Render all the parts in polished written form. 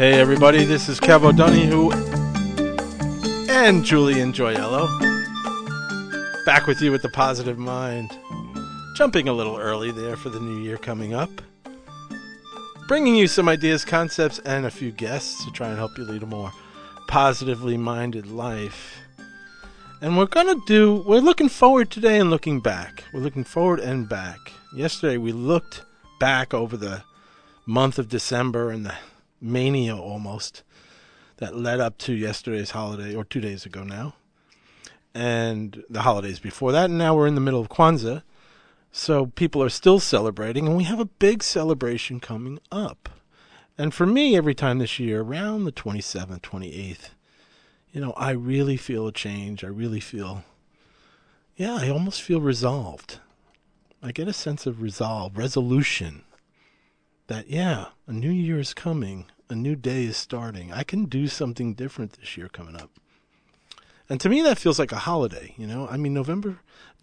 Hey everybody, this is Kev O'Donoghue and Julian Joyello. Back with you with the positive mind. Jumping a little early there for the new year coming up. Bringing you some ideas, concepts, and a few guests to try and help you lead a more positively minded life. And we're looking forward today and looking back. We're looking forward and back. Yesterday we looked back over the month of December and the mania almost that led up to yesterday's holiday, or 2 days ago now, and the holidays before that, and now we're in the middle of Kwanzaa, so people are still celebrating, and we have a big celebration coming up. And for me, every time this year, around the 27th, 28th, I really feel a change. I almost feel resolved. I get a sense of resolution, that, a new year is coming, a new day is starting. I can do something different this year coming up. And to me, that feels like a holiday, January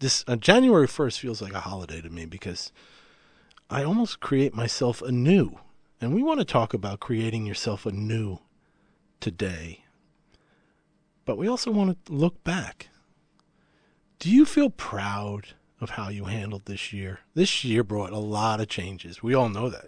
1st feels like a holiday to me because I almost create myself anew. And we want to talk about creating yourself anew today. But we also want to look back. Do you feel proud of how you handled this year? This year brought a lot of changes. We all know that.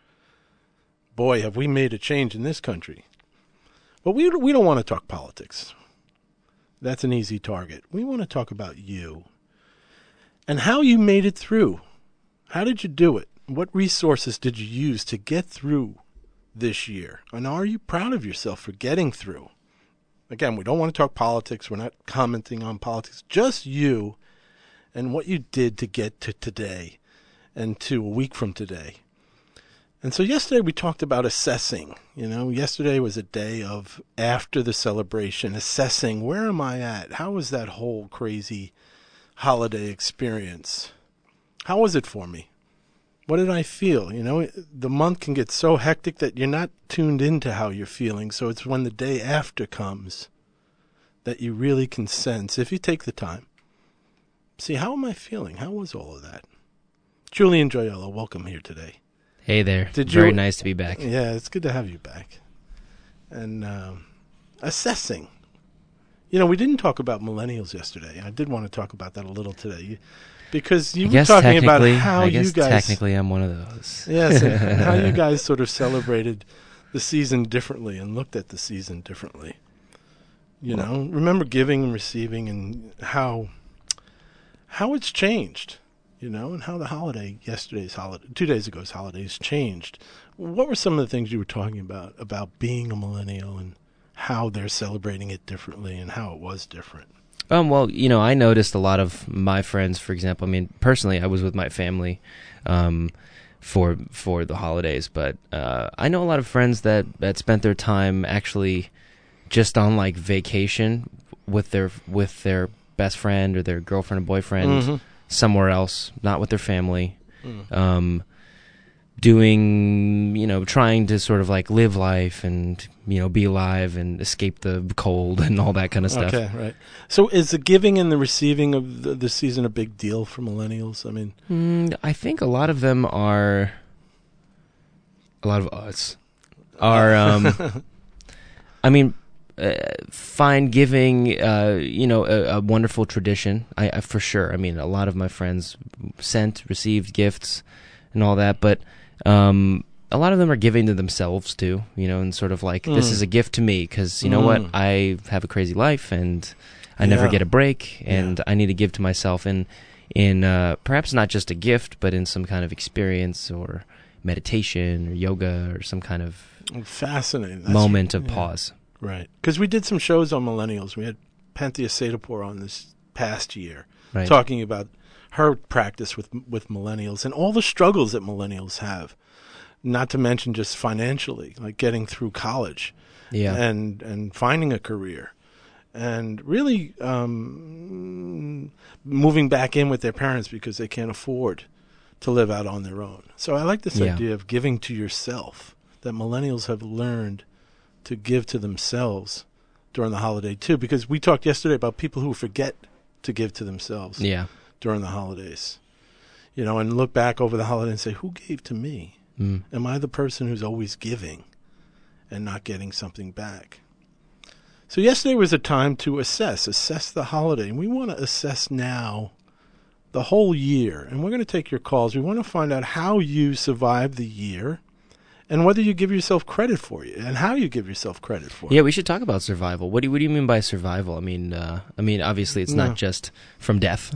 Boy, have we made a change in this country. But we don't want to talk politics. That's an easy target. We want to talk about you and how you made it through. How did you do it? What resources did you use to get through this year? And are you proud of yourself for getting through? Again, we don't want to talk politics. We're not commenting on politics. Just you and what you did to get to today and to a week from today. And so yesterday we talked about assessing. Yesterday was a day of, after the celebration, assessing, where am I at? How was that whole crazy holiday experience? How was it for me? What did I feel? The month can get so hectic that you're not tuned into how you're feeling. So it's when the day after comes that you really can sense, if you take the time, see, how am I feeling? How was all of that? Julian Joyello, welcome here today. Hey there. Very nice to be back. Yeah, it's good to have you back. And assessing. We didn't talk about millennials yesterday. I did want to talk about that a little today. Because you were talking about how you guys... technically I'm one of those. Yes, and how you guys sort of celebrated the season differently and looked at the season differently. Remember giving and receiving and how it's changed. And how the 2 days ago's holidays changed. What were some of the things you were talking about being a millennial and how they're celebrating it differently and how it was different? Well, I noticed a lot of my friends, for example. Personally, I was with my family for the holidays, but I know a lot of friends that spent their time actually just on like vacation with their best friend or their girlfriend or boyfriend. Mm-hmm. Somewhere else, not with their family, doing, trying to sort of like live life and, be alive and escape the cold and all that kind of stuff. Okay, right. So is the giving and the receiving of the season a big deal for millennials? I think a lot of us are, find giving, a wonderful tradition. I for sure. A lot of my friends received gifts and all that, but a lot of them are giving to themselves too, and sort of like, this is a gift to me because, you know what, I have a crazy life and I never get a break and I need to give to myself in perhaps not just a gift, but in some kind of experience or meditation or yoga or some kind of fascinating moment of pause. Right. Because we did some shows on millennials. We had Panthea Sadapur on this past year right. talking about her practice with millennials and all the struggles that millennials have, not to mention just financially, like getting through college and finding a career and really moving back in with their parents because they can't afford to live out on their own. So I like this idea of giving to yourself, that millennials have learned to give to themselves during the holiday too, because we talked yesterday about people who forget to give to themselves during the holidays, and look back over the holiday and say, who gave to me? Am I the person who's always giving? and not getting something back. So yesterday was a time to assess the holiday. And we want to assess now the whole year. And we're going to take your calls. We want to find out how you survived the year and whether you give yourself credit for it and how you give yourself credit for it. Yeah, we should talk about survival. What do you mean by survival? I mean, obviously it's not just from death,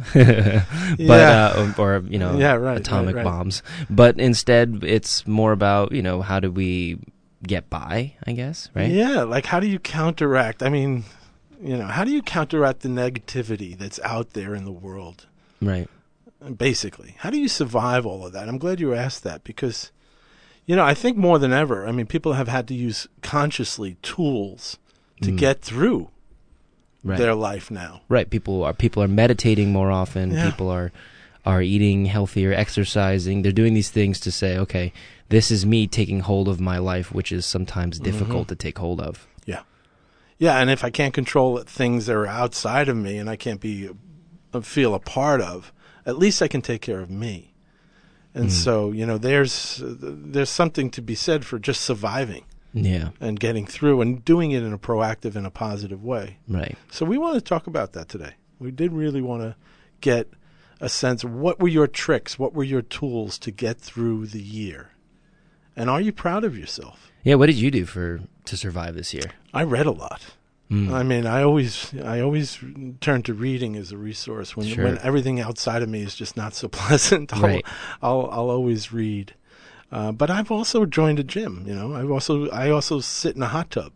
but or atomic bombs. But instead, it's more about how do we get by, I guess, right? Yeah, like how do you counteract? I mean, how do you counteract the negativity that's out there in the world? Right. Basically, how do you survive all of that? I'm glad you asked that because, I think more than ever, I mean, people have had to use consciously tools to get through their life now. Right. People are meditating more often. Yeah. People are eating healthier, exercising. They're doing these things to say, okay, this is me taking hold of my life, which is sometimes difficult to take hold of. Yeah. Yeah, and if I can't control things that are outside of me and I can't feel a part of, at least I can take care of me. And so, there's something to be said for just surviving. Yeah. And getting through and doing it in a proactive and a positive way. Right. So we want to talk about that today. We did really want to get a sense of what were your tricks, what were your tools to get through the year? And are you proud of yourself? Yeah, what did you do to survive this year? I read a lot. I mean, I always turn to reading as a resource when everything outside of me is just not so pleasant. I'll always read. But I've also joined a gym. I also sit in a hot tub.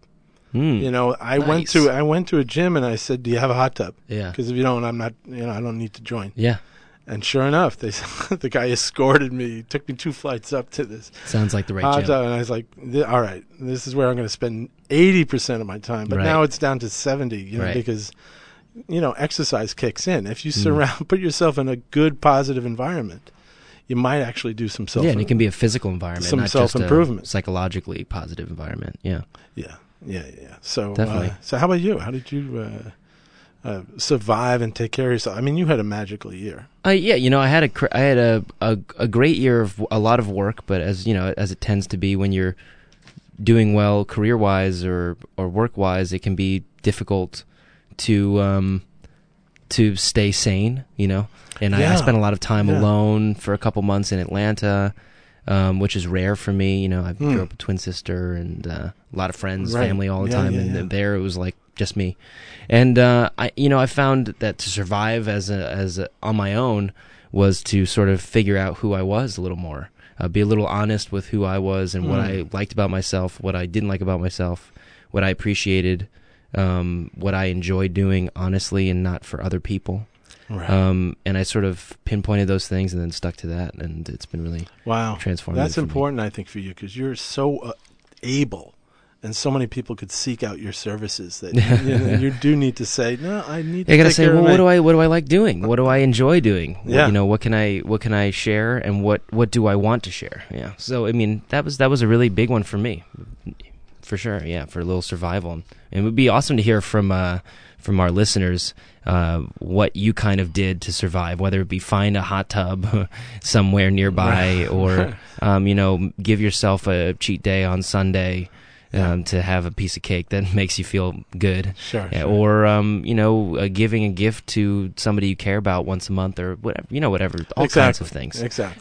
I went to a gym and I said, "Do you have a hot tub?" Yeah. Because if you don't, I'm not. I don't need to join. Yeah. And sure enough, the guy escorted me, took me 2 flights up to this. Sounds like the right hot gym. tub, and I was like, all right, this is where I'm going to spend 80% of my time. But now it's down to 70, because, exercise kicks in. If you put yourself in a good, positive environment, you might actually do some self-improvement. Yeah, and it can be a physical environment, some not self-improvement. Just a psychologically positive environment. Yeah. Yeah. So, definitely. So how about you? How did you survive and take care of yourself? I mean, you had a magical year. I had a great year of a lot of work, but as it tends to be when you're doing well career-wise or work-wise, it can be difficult to stay sane, And I spent a lot of time alone for a couple months in Atlanta, which is rare for me. I grew up with a twin sister and a lot of friends, family all the time, and there it was like just me. And I found that to survive as on my own was to sort of figure out who I was a little more, be a little honest with who I was and what I liked about myself, what I didn't like about myself, what I appreciated, what I enjoyed doing honestly and not for other people. Right. And I sort of pinpointed those things and then stuck to that, and it's been really transformative. That's important, I think, for you because you're so able. And so many people could seek out your services that you do need to say, no, I need to I gotta take say, care well, of what do I like doing? What do I enjoy doing? Yeah. What can I share, and what do I want to share? Yeah. So I mean, that was a really big one for me, for sure. Yeah, for a little survival, and it would be awesome to hear from our listeners what you kind of did to survive, whether it be find a hot tub somewhere nearby, or give yourself a cheat day on Sunday. To have a piece of cake that makes you feel good. Sure. Or, giving a gift to somebody you care about once a month or whatever, all kinds of things. Exactly.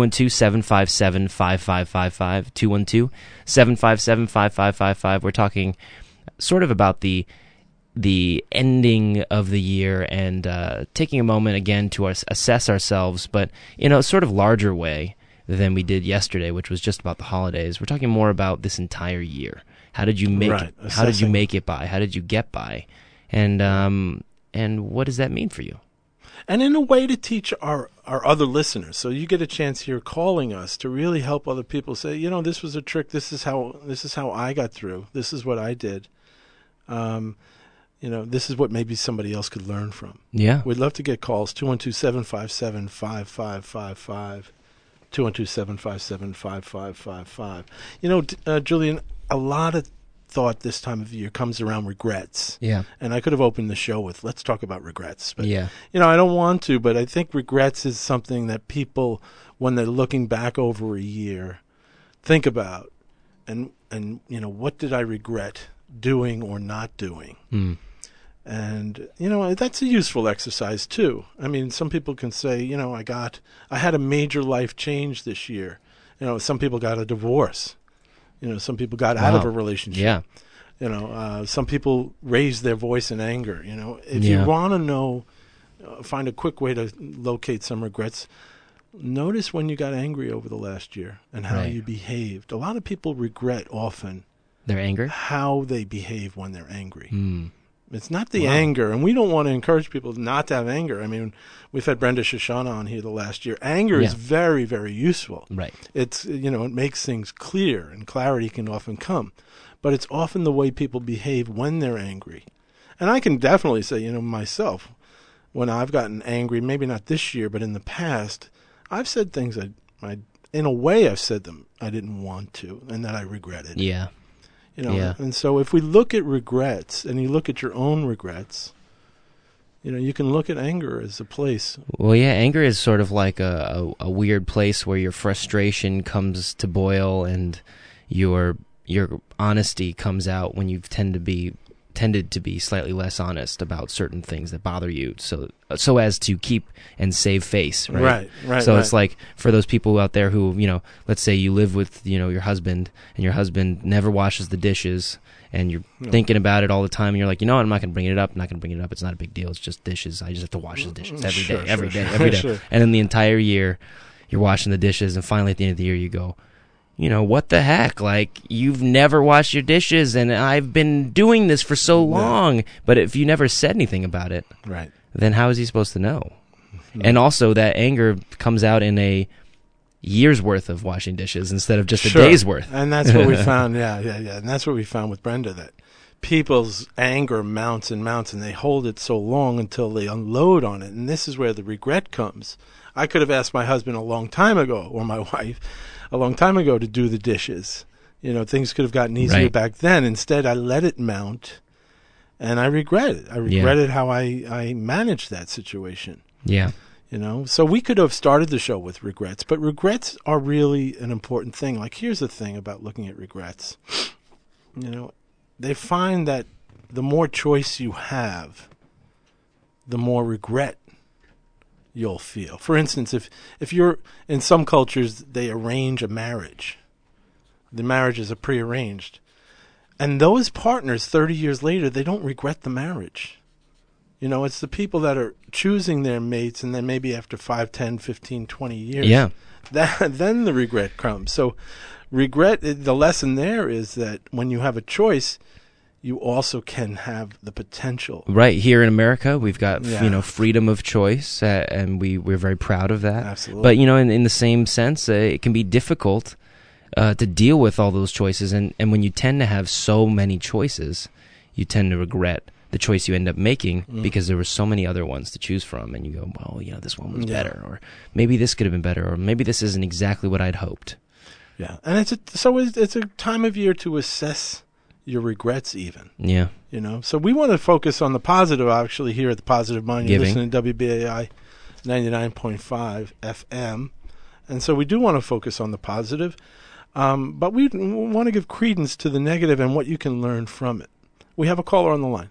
212-757-5555, 212-757-5555. We're talking sort of about the ending of the year and taking a moment again to assess ourselves, but in a sort of larger way than we did yesterday, which was just about the holidays. We're talking more about this entire year. How did you make it? How did you make it by? How did you get by? And what does that mean for you? And in a way to teach our other listeners. So you get a chance here calling us to really help other people say, this was a trick. This is how I got through. This is what I did. This is what maybe somebody else could learn from. Yeah. We'd love to get calls, 212-757-5555. 212-757-5555. Julian, a lot of thought this time of year comes around regrets. Yeah. And I could have opened the show with, let's talk about regrets. But, yeah. I don't want to, but I think regrets is something that people, when they're looking back over a year, think about and what did I regret doing or not doing? And that's a useful exercise too. I mean, some people can say, I had a major life change this year. Some people got a divorce. Some people got out of a relationship. Yeah. Some people raised their voice in anger. If you want to know, find a quick way to locate some regrets, notice when you got angry over the last year and how you behaved. A lot of people regret often their anger, how they behave when they're angry. It's not the anger, and we don't want to encourage people not to have anger. I mean, we've had Brenda Shoshana on here the last year. Anger is very, very useful. Right. It's it makes things clear, and clarity can often come. But it's often the way people behave when they're angry. And I can definitely say, myself, when I've gotten angry, maybe not this year, but in the past, I've said things in a way I've said them I didn't want to, and that I regretted. Yeah. And so if we look at regrets, and you look at your own regrets, you can look at anger as a place. Well, yeah, anger is sort of like a weird place where your frustration comes to boil, and your honesty comes out when you tended to be slightly less honest about certain things that bother you, so as to keep and save face, right? Right. So it's like for those people out there who, let's say you live with, your husband, and your husband never washes the dishes, and you're thinking about it all the time, and you're like, I'm not going to bring it up. It's not a big deal. It's just dishes. I just have to wash the dishes every day. Sure. And then the entire year, you're washing the dishes, and finally at the end of the year, you go, what the heck? Like, you've never washed your dishes, and I've been doing this for so long. Yeah. But if you never said anything about it, then how is he supposed to know? And also, that anger comes out in a year's worth of washing dishes instead of just a day's worth. And that's what we found. Yeah. And that's what we found with Brenda, that people's anger mounts and mounts, and they hold it so long until they unload on it. And this is where the regret comes. I could have asked my husband a long time ago, or my wife a long time ago, to do the dishes. Things could have gotten easier back then. Instead, I let it mount, and I regret it. I regretted how I managed that situation. Yeah. So we could have started the show with regrets, but regrets are really an important thing. Like, here's the thing about looking at regrets. They find that the more choice you have, the more regret you'll feel. For instance, if you're in some cultures, they arrange a marriage. The marriages are prearranged. And those partners 30 years later, they don't regret the marriage. It's the people that are choosing their mates, and then maybe after 5, 10, 15, 20 years, then the regret comes. So regret, the lesson there is that when you have a choice, you also can have the potential. Right. Here in America, we've got, freedom of choice, and we're very proud of that. Absolutely. But, in the same sense, it can be difficult to deal with all those choices. And when you tend to have so many choices, you tend to regret the choice you end up making because there were so many other ones to choose from. And you go, well, this one was better, or maybe this could have been better, or maybe this isn't exactly what I'd hoped. Yeah. And it's a time of year to assess your regrets even. Yeah. So we want to focus on the positive, actually, here at the Positive Mind. You're Giving. listening to WBAI 99.5 FM. And so we do want to focus on the positive, but we want to give credence to the negative and what you can learn from it. We have a caller on the line.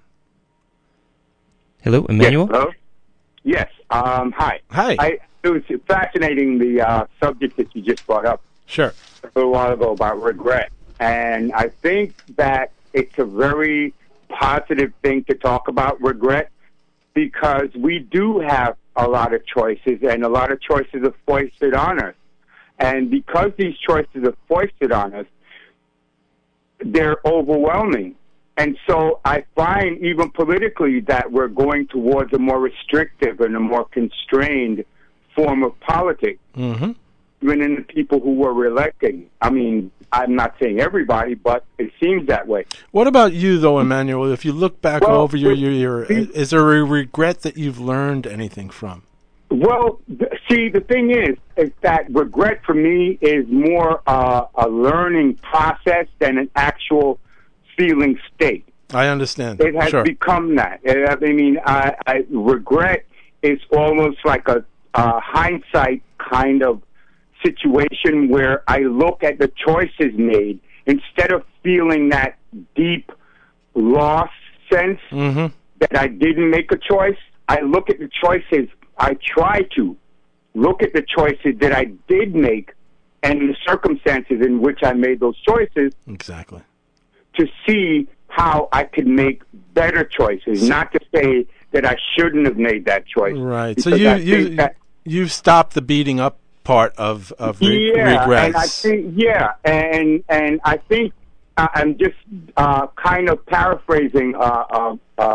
Hello, Emmanuel? Yes, hello? Yes. Hi. Hi. It was fascinating, the subject that you just brought up Sure. a little while ago about regret. And I think that it's a very positive thing to talk about regret, because we do have a lot of choices, and a lot of choices are foisted on us. And because these choices are foisted on us, they're overwhelming. And so I find, even politically, that we're going towards a more restrictive and a more constrained form of politics. Mm-hmm. Even in the people who were reelecting. I mean, I'm not saying everybody, but it seems that way. What about you, though, Emmanuel? If you look back over your year, is there a regret that you've learned anything from? Well, see, the thing is that regret for me is more a learning process than an actual feeling state. I understand. It has become that. I mean, I regret is almost like a hindsight kind of situation where I look at the choices made instead of feeling that deep loss sense that I didn't make a choice, I look at the choices. I try to look at the choices that I did make and the circumstances in which I made those choices. Exactly. To see how I could make better choices, not to say that I shouldn't have made that choice. Right. So you've stopped the beating up part of regrets. And I think and I think I'm just kind of paraphrasing a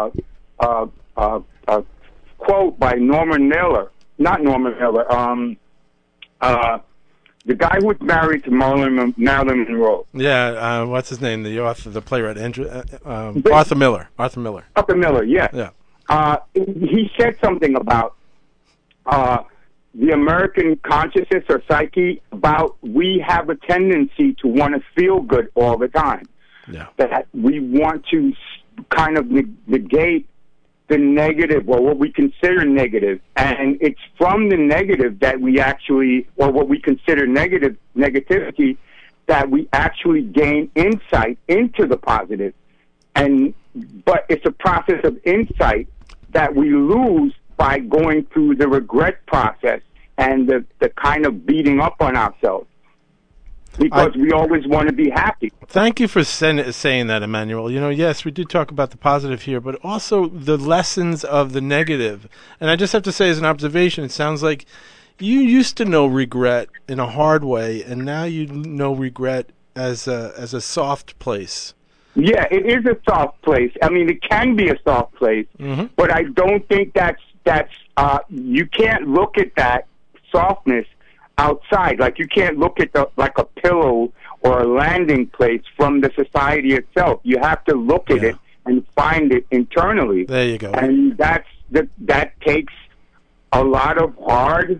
quote by Norman Mailer. Not Norman Mailer. The guy who was married to Marilyn Monroe. Yeah, what's his name? The author, the playwright, Arthur Miller. Arthur Miller, yeah. Yeah. He said something about the American consciousness or psyche about we have a tendency to want to feel good all the time. Yeah. That we want to kind of negate the negative, or what we consider negative, and it's from the negative that we actually, or what we consider negativity, that we actually gain insight into the positive. But it's a process of insight that we lose by going through the regret process and the kind of beating up on ourselves. Because we always want to be happy. Thank you for saying that, Emmanuel. Yes, we do talk about the positive here, but also the lessons of the negative. And I just have to say, as an observation, it sounds like you used to know regret in a hard way, and now you know regret as a soft place. Yeah, it is a soft place. I mean, it can be a soft place, but I don't think that's you can't look at that softness outside. Like, you can't look at like a pillow or a landing place from the society itself. You have to look at it and find it internally. There you go. And that takes a lot of hard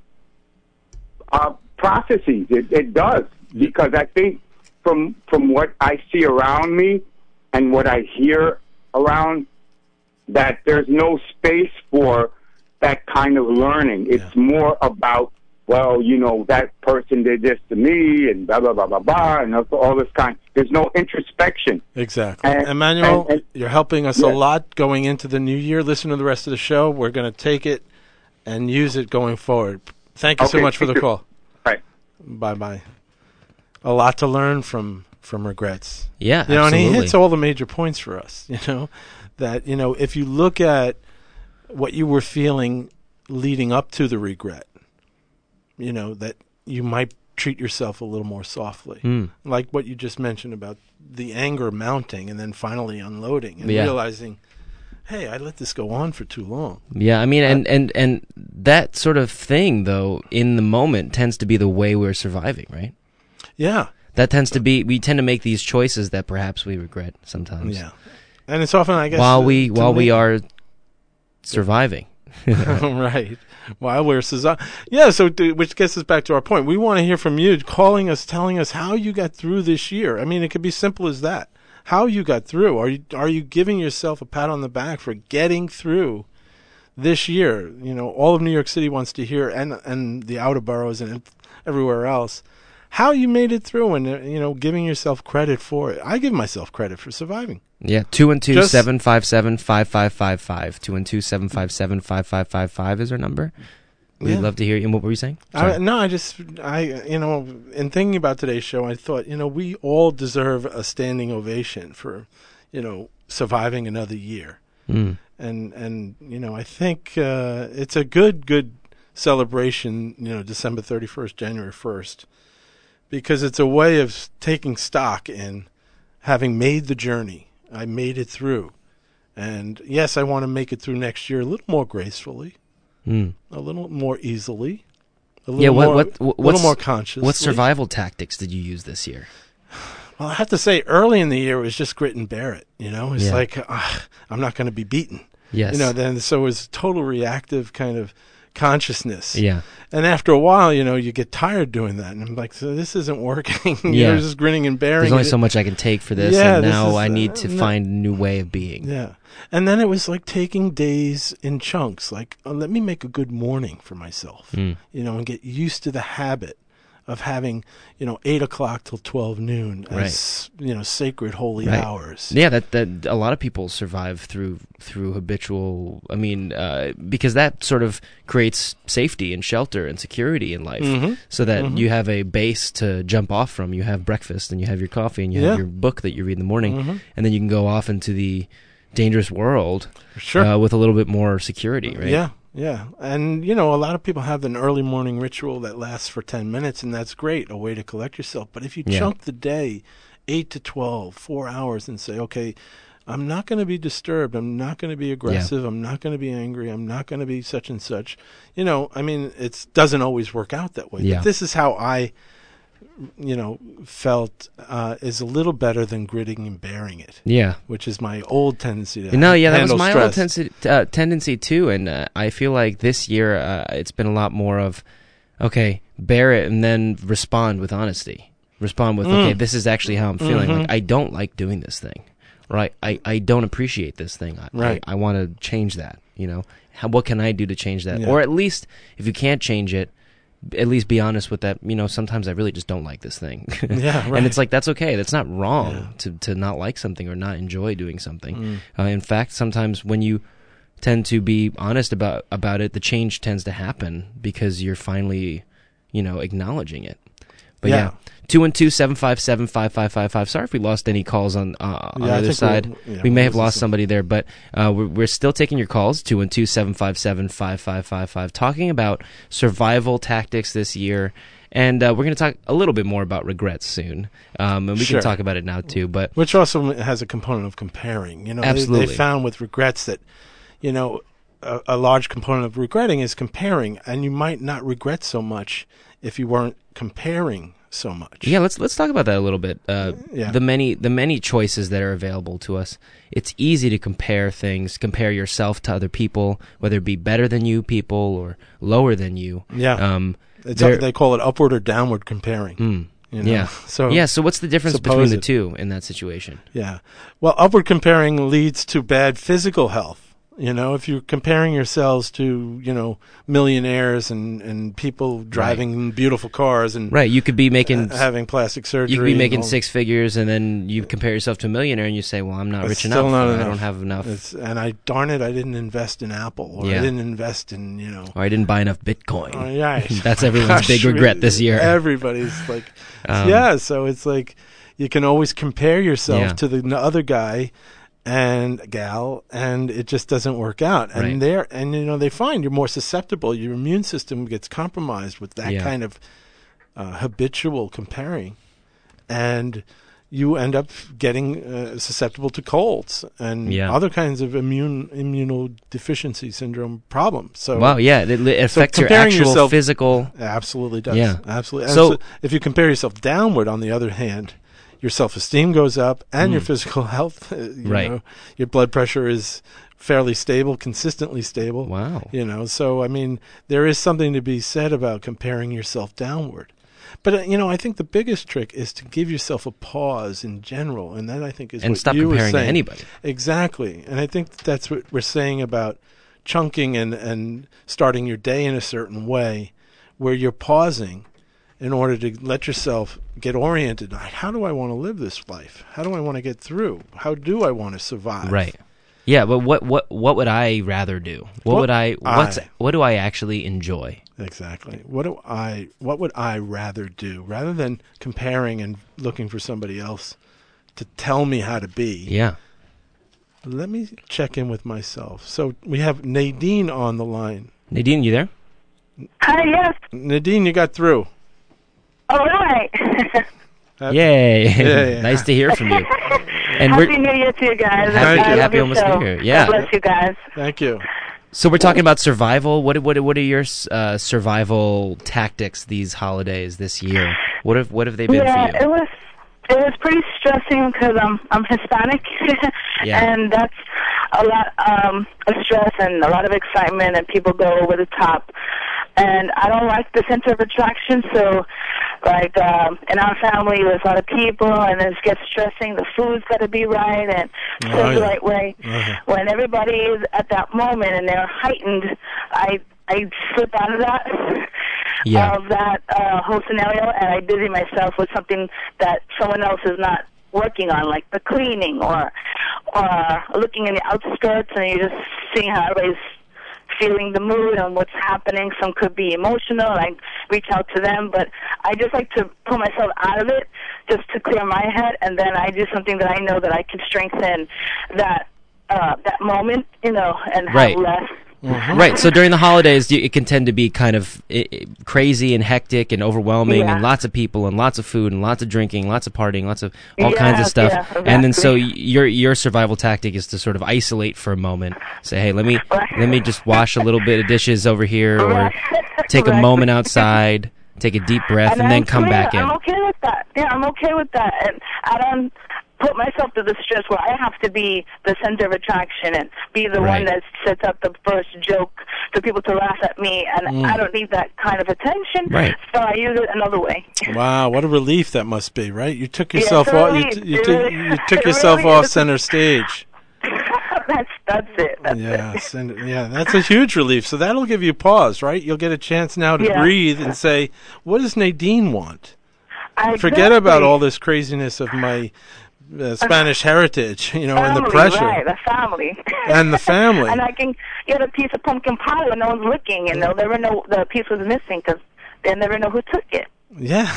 processes. It does, because I think from what I see around me and what I hear around, that there's no space for that kind of learning. It's more about, well, that person did this to me, and blah, blah, blah, blah, blah, and all this kind. There's no introspection. Exactly. Emmanuel, you're helping us a lot going into the new year. Listen to the rest of the show. We're going to take it and use it going forward. Thank you so much for the call. Right. Bye-bye. A lot to learn from regrets. Yeah, absolutely. And he hits all the major points for us, that, if you look at what you were feeling leading up to the regret, that you might treat yourself a little more softly. Like what you just mentioned about the anger mounting and then finally unloading and realizing, hey, I let this go on for too long. Yeah, I mean, and that sort of thing, though, in the moment tends to be the way we're surviving, right? Yeah. That tends to be, we tend to make these choices that perhaps we regret sometimes. Yeah. And it's often, I guess, while we are surviving. Right. While we're which gets us back to our point. We want to hear from you, calling us, telling us how you got through this year. I mean, it could be simple as that. How you got through. Are you giving yourself a pat on the back for getting through this year? All of New York City wants to hear, and the outer boroughs and everywhere else, how you made it through, and giving yourself credit for it. I give myself credit for surviving. Yeah, 212-757-5555. 212-757-5555 is our number. We'd love to hear you. And what were you saying? In thinking about today's show, I thought, we all deserve a standing ovation for, surviving another year. And I think it's a good celebration, December 31st, January 1st, because it's a way of taking stock in having made the journey. I made it through. And yes, I want to make it through next year a little more gracefully, a little more easily, a little more consciously. What survival tactics did you use this year? Well, I have to say, early in the year, it was just grit and bear it. It's like, I'm not going to be beaten. Yes. Then so it was total reactive kind of consciousness. Yeah. And after a while, you get tired doing that. And I'm like, so this isn't working. You're just grinning and bearing. There's only so much I can take for this, and now I need to find a new way of being. Yeah. And then it was like taking days in chunks. Like, let me make a good morning for myself, and get used to the habit of having 8 o'clock till 12 noon as sacred holy hours. Yeah, that a lot of people survive through habitual. I mean, because that sort of creates safety and shelter and security in life, so that you have a base to jump off from. You have breakfast and you have your coffee and you have your book that you read in the morning, and then you can go off into the dangerous world with a little bit more security, right? Yeah, and a lot of people have an early morning ritual that lasts for 10 minutes, and that's great, a way to collect yourself. But if you chunk the day 8 to 12, 4 hours, and say, okay, I'm not going to be disturbed, I'm not going to be aggressive, I'm not going to be angry, I'm not going to be such and such. It doesn't always work out that way. But this is how I felt is a little better than gritting and bearing it. Yeah, which is my old tendency to that was my old tendency too. And I feel like this year it's been a lot more of, okay, bear it and then respond with honesty. Respond with, okay, this is actually how I'm feeling. Like, I don't like doing this thing, right? I don't appreciate this thing. I want to change that. What can I do to change that? Or at least if you can't change it, at least be honest with that. Sometimes I really just don't like this thing. And it's like, that's okay. That's not wrong to not like something or not enjoy doing something. In fact, sometimes when you tend to be honest about it, the change tends to happen because you're finally, acknowledging it. But 212-757-5555. Sorry if we lost any calls on the other side. We may have lost somebody there, but we're still taking your calls, 212-757-5555, talking about survival tactics this year. And we're going to talk a little bit more about regrets soon. And we can talk about it now, too. But which also has a component of comparing. Absolutely. They found with regrets that, a large component of regretting is comparing, and you might not regret so much if you weren't comparing so much. Yeah, let's talk about that a little bit. The many choices that are available to us. It's easy to compare things, compare yourself to other people, whether it be better than you people or lower than you. Yeah. They call it upward or downward comparing. Yeah. So what's the difference between the two in that situation? Yeah. Well, upward comparing leads to bad physical health. If you're comparing yourselves to, millionaires and people driving beautiful cars and you could be making having plastic surgery. You could be making six figures, and then you compare yourself to a millionaire, and you say, "Well, I'm not rich enough. I don't have enough." I didn't invest in Apple, or I didn't invest in or I didn't buy enough Bitcoin. That's everyone's big regret this year. Everybody's like, So it's like you can always compare yourself to the other guy and gal, and it just doesn't work out. And they find you're more susceptible. Your immune system gets compromised with that kind of habitual comparing, and you end up getting susceptible to colds and other kinds of immunodeficiency syndrome problems. So it affects your actual physical. Absolutely does. Yeah, absolutely. So if you compare yourself downward, on the other hand, your self-esteem goes up, and your physical health, your blood pressure is fairly stable, consistently stable. Wow. So, there is something to be said about comparing yourself downward. But, I think the biggest trick is to give yourself a pause in general, and that, I think, is what you were saying. And stop comparing to anybody. Exactly. And I think that's what we're saying about chunking and starting your day in a certain way, where you're pausing in order to let yourself get oriented. How do I want to live this life? How do I want to get through? How do I want to survive? Right. Yeah, but what would I rather do? What do I actually enjoy? Exactly. What would I rather do? Rather than comparing and looking for somebody else to tell me how to be. Yeah. Let me check in with myself. So we have Nadine on the line. Nadine, you there? Hi, yes. Nadine, you got through. All right. Yay. Yeah. Nice to hear from you. And Happy New Year to you guys. Happy almost New Year. Yeah. God bless you guys. Thank you. So we're talking about survival. What are your survival tactics these holidays this year? What have they been for you? It was pretty stressing because I'm Hispanic, and that's a lot of stress and a lot of excitement, and people go over the top. And I don't like the center of attraction, so in our family there's a lot of people, and it gets stressing. The food's got to be right and the right way. When everybody is at that moment and they're heightened, I slip out of that. of that whole scenario, and I busy myself with something that someone else is not working on, like the cleaning or looking in the outskirts, and you're just seeing how everybody's feeling the mood and what's happening. Some could be emotional, and I reach out to them, but I just like to pull myself out of it just to clear my head, and then I do something that I know that I can strengthen that moment, and have less. Mm-hmm. Right. So during the holidays, it can tend to be kind of crazy and hectic and overwhelming, and lots of people and lots of food and lots of drinking, lots of partying, lots of all kinds of stuff. Yeah, exactly. And then so your survival tactic is to sort of isolate for a moment. Say, hey, let me just wash a little bit of dishes over here, or take a moment outside, take a deep breath, and then come back in. I'm okay with that. Yeah, I'm okay with that, and I don't put myself to the stress where I have to be the center of attraction and be the one that sets up the first joke for people to laugh at me, and I don't need that kind of attention, so I use it another way. Wow, what a relief that must be, right? You took yourself off. You took yourself off center stage. That's it. That's a huge relief. So that'll give you pause, right? You'll get a chance now to breathe and say, "What does Nadine want?" Forget about all this craziness of my Spanish heritage, and the pressure. Right, the family. And the family. And I can get a piece of pumpkin pie when no one's looking, and they'll never know the piece was missing because they'll never know who took it. Yeah.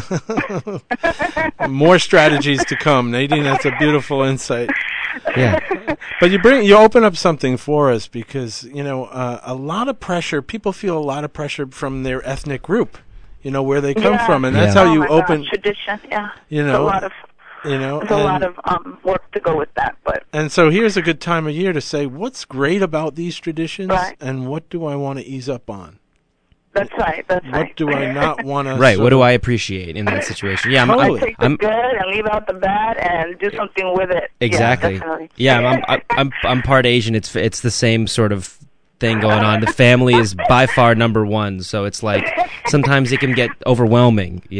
More strategies to come. Nadine, that's a beautiful insight. Yeah. But you open up something for us because, a lot of pressure, people feel a lot of pressure from their ethnic group, where they come from. And that's how you open. Tradition, yeah. There's a lot of work to go with that, and so here's a good time of year to say what's great about these traditions, and what do I want to ease up on. That's right. What do I not want to? Right. What do I appreciate in that situation? Yeah, I take the good and leave out the bad and do something with it. Exactly. I'm part Asian. It's the same sort of thing going on. The family is by far number one, so it's like sometimes it can get overwhelming, in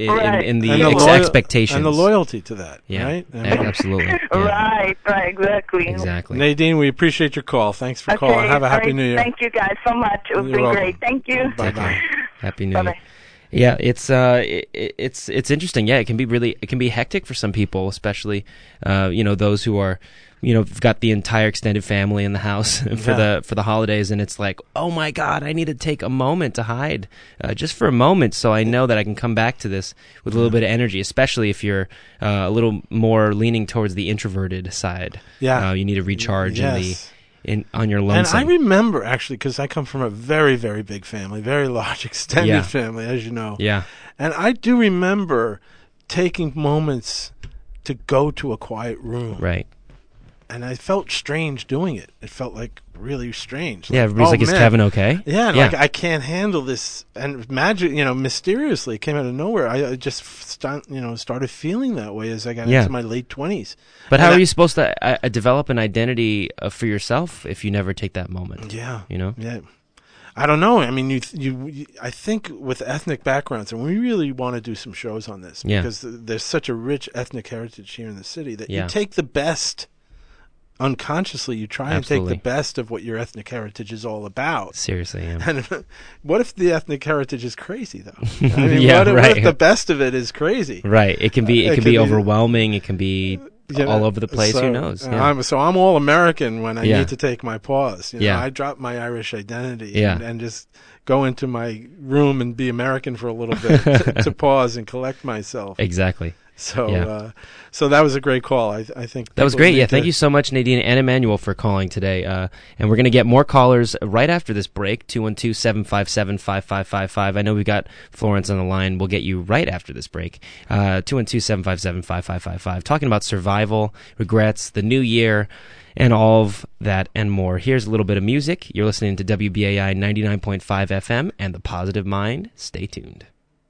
the expectations and the loyalty to that. Yeah, right? Absolutely. Yeah. Right, exactly. Nadine, we appreciate your call. Thanks for calling. Have a happy New Year. Thank you guys so much. It was been great. Thank you. Bye. Happy New Year. Yeah, it's interesting. Yeah, it can be hectic for some people, especially those who are got the entire extended family in the house for the holidays, and it's like, oh my God, I need to take a moment to hide, just for a moment, so I know that I can come back to this with a little bit of energy, especially if you're a little more leaning towards the introverted side. Yeah, you need to recharge on your lonesome. And I remember, actually, because I come from a very, very big family, very large extended family, as you know. Yeah. And I do remember taking moments to go to a quiet room. Right. And I felt strange doing it. It felt like really strange. Yeah, everybody's like, is Kevin okay? Yeah, like I can't handle this. And mysteriously, it came out of nowhere. I just started feeling that way as I got into my late 20s. But how are you supposed to develop an identity for yourself if you never take that moment? Yeah. Yeah. I don't know. I mean, I think with ethnic backgrounds, and we really want to do some shows on this because there's such a rich ethnic heritage here in the city that you take the best. Unconsciously, you try and take the best of what your ethnic heritage is all about. Seriously, yeah. And what if the ethnic heritage is crazy, though? I mean, what if the best of it is crazy? Right. It can be overwhelming. It can be all over the place. Who knows? Yeah. I'm all American when I need to take my pause. I drop my Irish identity and just go into my room and be American for a little bit to pause and collect myself. Exactly. So that was a great call. I think that was great. Yeah, thank you so much, Nadine and Emmanuel, for calling today. And we're going to get more callers right after this break. 212-757-5555. I know we've got Florence on the line. We'll get you right after this break. 212-757-5555. Talking about survival, regrets, the new year, and all of that and more. Here's a little bit of music. You're listening to WBAI 99.5 FM and The Positive Mind. Stay tuned.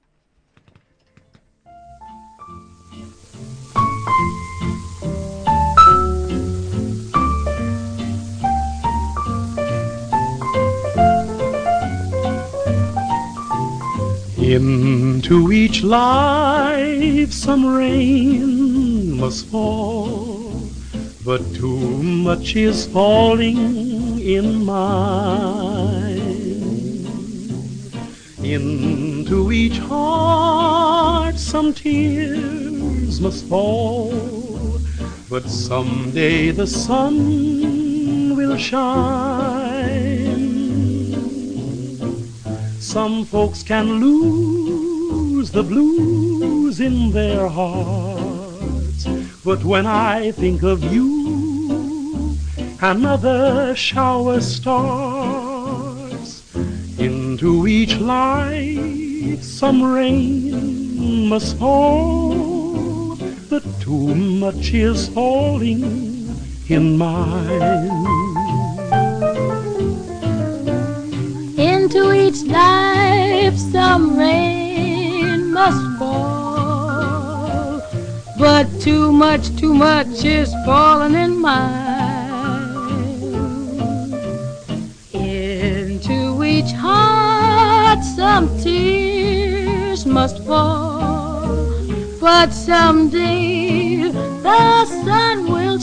Into each life some rain must fall, but too much is falling in mine. Into each heart some tears must fall, but someday the sun will shine. Some folks can lose the blues in their hearts, but when I think of you, another shower starts. Into each life some rain must fall, but too much is falling in mine. Into each life some rain must fall, but too much is falling in mine. Into each heart some tears must fall, but someday the sun will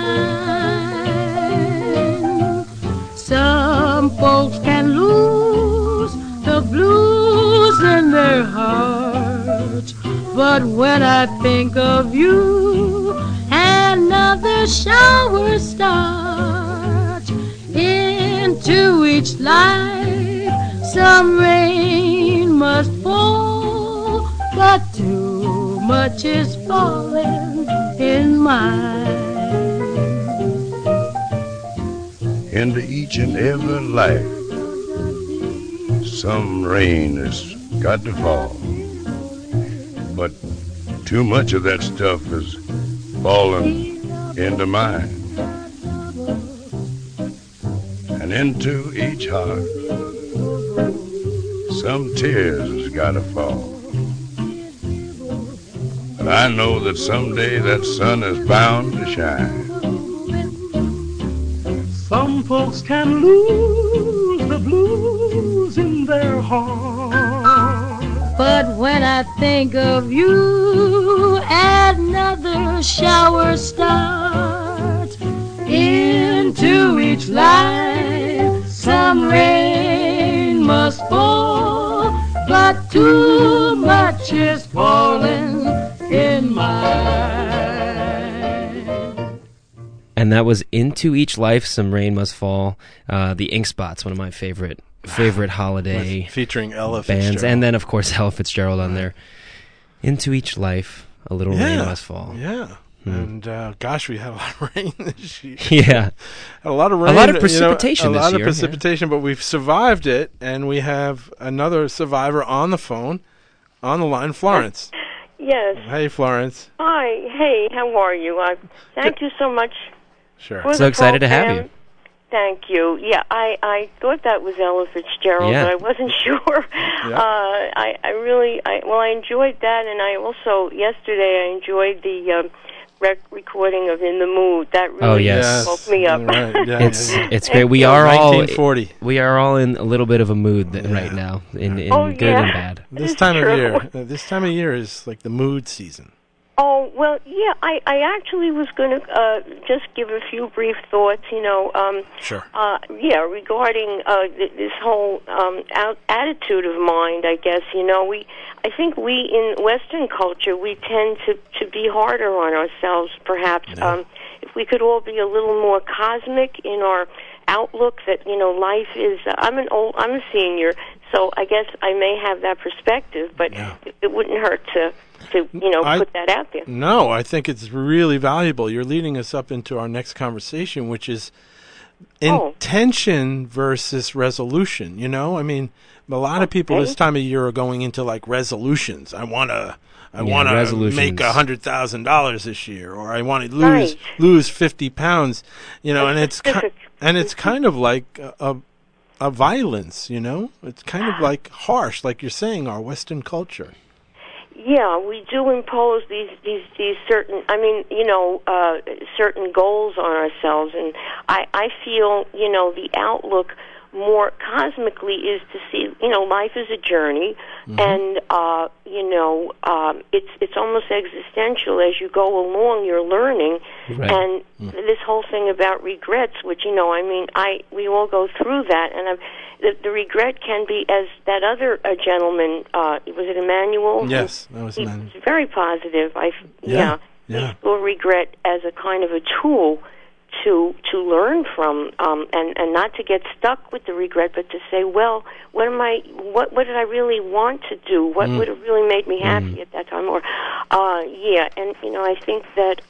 shine. Some folks can lose the blues in their hearts, but when I think of you, another shower starts. Into each life some rain must fall, but too much is falling in mine. Into each and every life some rain has got to fall, but too much of that stuff is falling into mine. And into each heart some tears has got to fall, but I know that someday that sun is bound to shine. Some folks can lose the blues in their heart, but when I think of you, another shower starts. Into each life some rain must fall, but too much is falling in mine. And that was Into Each Life Some Rain Must Fall. The Ink Spots, one of my favorite holiday featuring Ella bands, Fitzgerald. and then of course Ella Fitzgerald on there. Into Each Life, a little rain must fall. Yeah. And gosh, we had a lot of rain this year. Yeah, a lot of rain, a lot of precipitation. A lot this of precipitation, but we've survived it, and we have another survivor on the phone, on the line, Florence. Yes. Hey, Florence. Hi. Hey, how are you? Thank you so much. Sure. So excited to have you. Thank you. Yeah, I thought that was Ella Fitzgerald, but I wasn't sure. Yeah. I enjoyed that, and I also yesterday I enjoyed the recording of "In the Mood." That really woke me up. Right. Yeah, it's great. We are all 1940. We are all in a little bit of a mood right now, in good and bad. This time of year. This time of year is like the mood season. Oh, well, yeah, I actually was going to just give a few brief thoughts, Sure. Regarding this whole attitude of mind, I guess, I think we in Western culture, we tend to be harder on ourselves, perhaps. Yeah. If we could all be a little more cosmic in our outlook that, life is, I'm a senior, so I guess I may have that perspective, but it wouldn't hurt to put that out there. No, I think it's really valuable. You're leading us up into our next conversation, which is intention versus resolution. I mean, a lot of people this time of year are going into like resolutions. I want to make $100,000 this year, or I want to lose 50 pounds. And it's kind of like a violence. It's kind of like harsh, like you're saying, our Western culture. Yeah, we do impose these certain, certain goals on ourselves, and I feel, the outlook more cosmically is to see, life is a journey, and it's almost existential. As you go along, you're learning, and this whole thing about regrets, which we all go through that, and the regret can be, as that other gentleman, was it Emmanuel? Yes, that was Emmanuel. He's very positive. Yeah. He saw regret as a kind of a tool to learn from, and not to get stuck with the regret, but to say, well, what did I really want to do? What would have really made me happy at that time? Or, I think that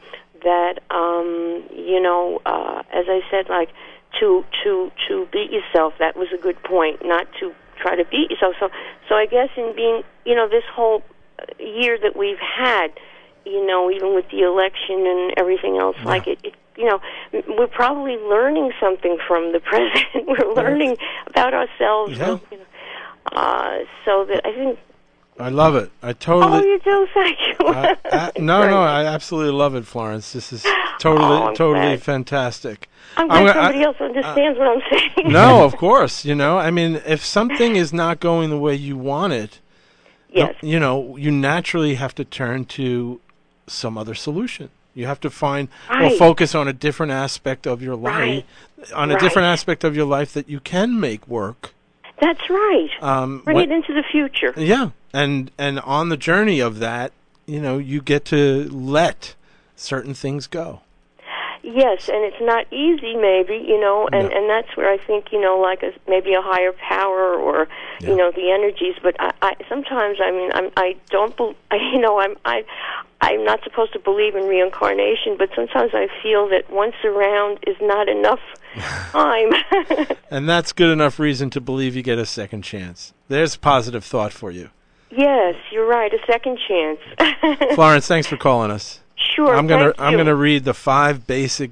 as I said, like to beat yourself. That was a good point. Not to try to beat yourself. So I guess in being, this whole year that we've had, even with the election and everything else, like it, we're probably learning something from the president. We're learning about ourselves. Yeah. So that I think. I love it. I totally. Oh, you do? Thank you. No, I absolutely love it, Florence. This is totally glad. fantastic. I'm glad somebody else understands what I'm saying. No, of course. If something is not going the way you want it, yes. You naturally have to turn to some other solution. You have to find or focus on a different aspect of your life, different aspect of your life that you can make work. That's right. Bring it into the future. Yeah, and on the journey of that, you get to let certain things go. Yes, and it's not easy, maybe, and that's where I think, like maybe a higher power or, the energies. But I sometimes, I'm not supposed to believe in reincarnation, but sometimes I feel that once around is not enough time. And that's good enough reason to believe you get a second chance. There's positive thought for you. Yes, you're right, a second chance. Florence, thanks for calling us. Sure, I'm gonna read the 5 basic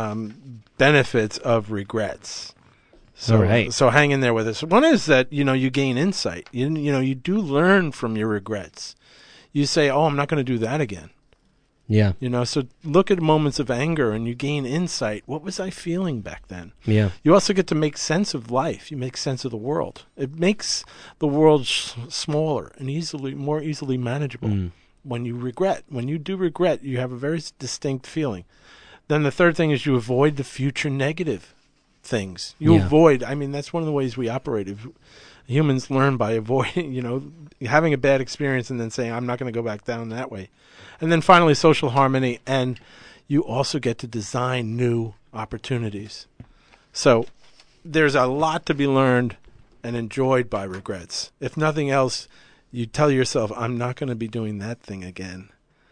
benefits of regrets. So, all right. So hang in there with us. One is that you gain insight. You do learn from your regrets. You say, "Oh, I'm not going to do that again." Yeah. So look at moments of anger and you gain insight. What was I feeling back then? Yeah. You also get to make sense of life. You make sense of the world. It makes the world smaller and more easily manageable. When you do regret, you have a very distinct feeling. Then the third thing is you avoid the future negative things. You avoid, that's one of the ways we operate. Humans learn by avoiding, having a bad experience and then saying, I'm not going to go back down that way. And then finally, social harmony. And you also get to design new opportunities. So there's a lot to be learned and enjoyed by regrets. If nothing else, you tell yourself, I'm not going to be doing that thing again.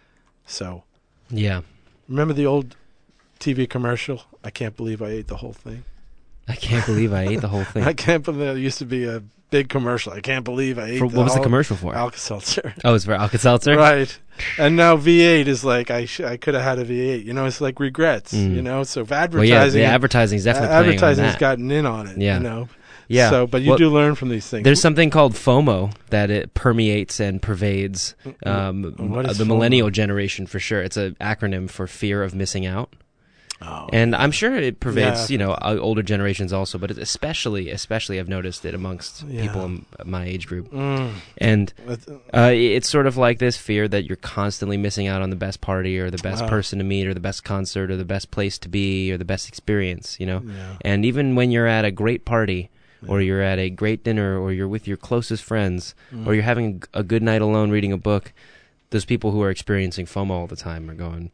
So, yeah. Remember the old TV commercial? I can't believe I ate the whole thing. I can't believe I ate the whole thing. I can't believe there used to be a big commercial. I can't believe I ate What was the commercial for? Alka-Seltzer. Oh, it's for Alka-Seltzer? Right. And now V8 is like, I could have had a V8. It's like regrets, So advertising. Well, yeah, the advertising's definitely playing on that. Advertising's gotten in on it, Yeah. Yeah. So, but you do learn from these things. There's something called FOMO that it permeates and pervades the FOMO? millennial generation for sure. It's an acronym for fear of missing out. Oh, and I'm sure it pervades, older generations also, but especially I've noticed it amongst people in my age group. And it's sort of like this fear that you're constantly missing out on the best party or the best person to meet or the best concert or the best place to be or the best experience, And even when you're at a great party or you're at a great dinner or you're with your closest friends or you're having a good night alone reading a book, those people who are experiencing FOMO all the time are going,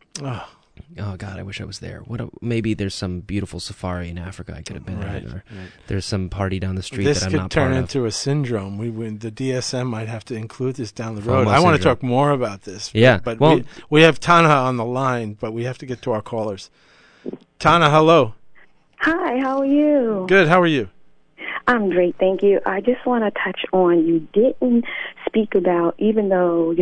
oh God, I wish I was there. Maybe there's some beautiful safari in Africa I could have been at, or there's some party down the street that I'm not part of. This could turn into a syndrome. The DSM might have to include this down the road. I want to talk more about this. Yeah, but we have Tana on the line, but we have to get to our callers. Tana, hello. Hi, how are you? Good. How are you? I'm great, thank you. I just want to touch on, you didn't speak about, even though,